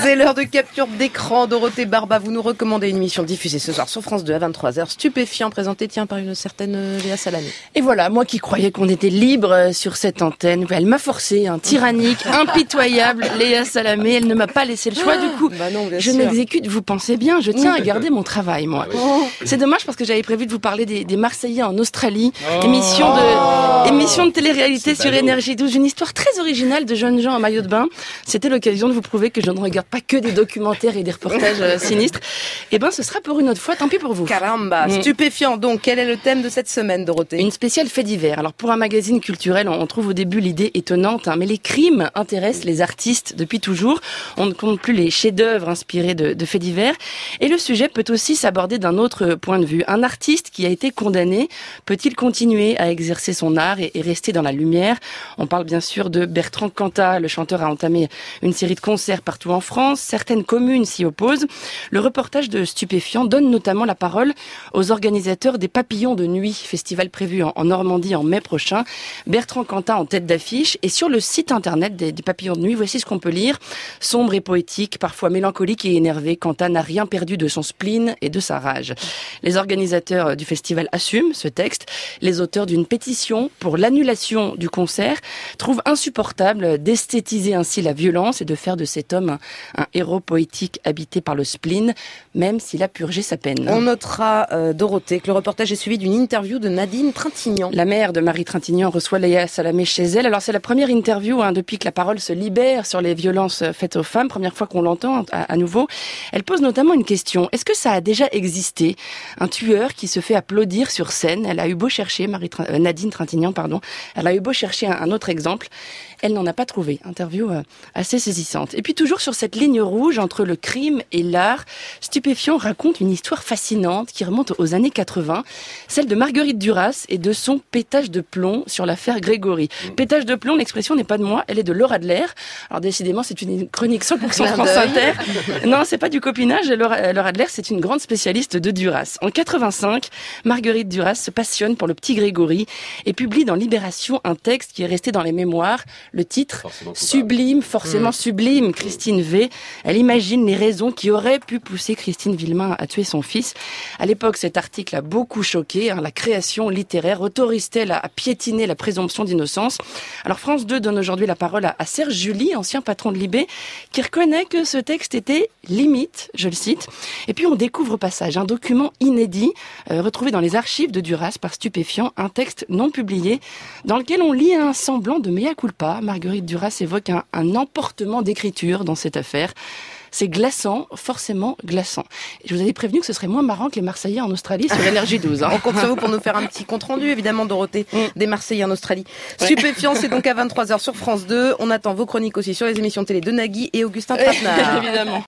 C'est l'heure de capture d'écran. Dorothée Barba, vous nous recommandez une émission diffusée ce soir sur France 2 à 23h. Stupéfiant, présenté par une certaine Léa Salamé. Et voilà, moi qui croyais qu'on était libre sur cette antenne, elle m'a forcé, tyrannique, impitoyable, Léa Salamé. Elle ne m'a pas laissé le choix. Du coup, je m'exécute, vous pensez bien, je tiens à garder mon travail, moi. C'est dommage parce que j'avais prévu de vous parler des Marseillais en Australie. Émission de télé-réalité sur Énergie 12. Une histoire très originale de jeunes gens en maillot de bain. C'était l'occasion de vous prouver que je ne regarde pas que des documentaires et des reportages sinistres. Eh ben, ce sera pour une autre fois, tant pis pour vous. Caramba, stupéfiant. Donc, quel est le thème de cette semaine, Dorothée? Une spéciale fait divers. Alors, pour un magazine culturel, on trouve au début l'idée étonnante, mais les crimes intéressent les artistes depuis toujours. On ne compte plus les chefs-d'œuvre inspirés de faits divers. Et le sujet peut aussi s'aborder d'un autre point de vue. Un artiste qui a été condamné, peut-il continuer à exercer son art et rester dans la lumière? On parle bien sûr de Bertrand Cantat. Le chanteur a entamé une série de concerts partout en France. Certaines communes s'y opposent. Le reportage de Stupéfiant donne notamment la parole aux organisateurs des Papillons de Nuit, festival prévu en Normandie en mai prochain. Bertrand Cantat en tête d'affiche. Et sur le site internet des Papillons de Nuit, voici ce qu'on peut lire. Sombre et poétique, parfois mélancolique et énervé, Cantat n'a rien perdu de son spleen et de sa rage. Les organisateurs du festival assument ce texte. Les auteurs d'une pétition pour l'annulation du concert trouvent insupportable d'esthétiser ainsi la violence et de faire de cet homme un héros poétique habité par le spleen, même s'il a purgé sa peine. On notera, Dorothée, que le reportage est suivi d'une interview de Nadine Trintignant. La mère de Marie Trintignant reçoit Léa Salamé chez elle. Alors c'est la première interview depuis que la parole se libère sur les violences faites aux femmes, première fois qu'on l'entend à nouveau. Elle pose notamment une question. Est-ce que ça a déjà existé? Un tueur qui se fait applaudir sur scène. Elle a eu beau chercher, Nadine Trintignant, elle a eu beau chercher un autre exemple. Elle n'en a pas trouvé. Interview assez saisissante. Et puis toujours sur cette ligne rouge entre le crime et l'art, Stupéfiant raconte une histoire fascinante qui remonte aux années 80, celle de Marguerite Duras et de son pétage de plomb sur l'affaire Grégory. Pétage de plomb, l'expression n'est pas de moi, elle est de Laura Adler. Alors décidément, c'est une chronique 100% France Inter. Non, c'est pas du copinage. Laura Adler, c'est une grande spécialiste de Duras. En 85, Marguerite Duras se passionne pour le petit Grégory et publie dans Libération un texte qui est resté dans les mémoires. Le titre, Sublime, forcément sublime, Christine V. Elle imagine les raisons qui auraient pu pousser Christine Villemain à tuer son fils. À l'époque, cet article a beaucoup choqué. La création littéraire autorise-t-elle à piétiner la présomption d'innocence? Alors France 2 donne aujourd'hui la parole à Serge July, ancien patron de Libé, qui reconnaît que ce texte était limite, je le cite. Et puis on découvre au passage un document inédit, retrouvé dans les archives de Duras par Stupéfiant, un texte non publié, dans lequel on lit un semblant de mea culpa. Marguerite Duras évoque un emportement d'écriture dans cette affaire. C'est glaçant, forcément glaçant. Je vous avais prévenu que ce serait moins marrant que les Marseillais en Australie sur Énergie 12. On compte sur vous pour nous faire un petit compte-rendu, évidemment, Dorothée, des Marseillais en Australie. Stupéfiant, c'est donc à 23h sur France 2. On attend vos chroniques aussi sur les émissions télé de Nagui et Augustin Trapenard. Évidemment.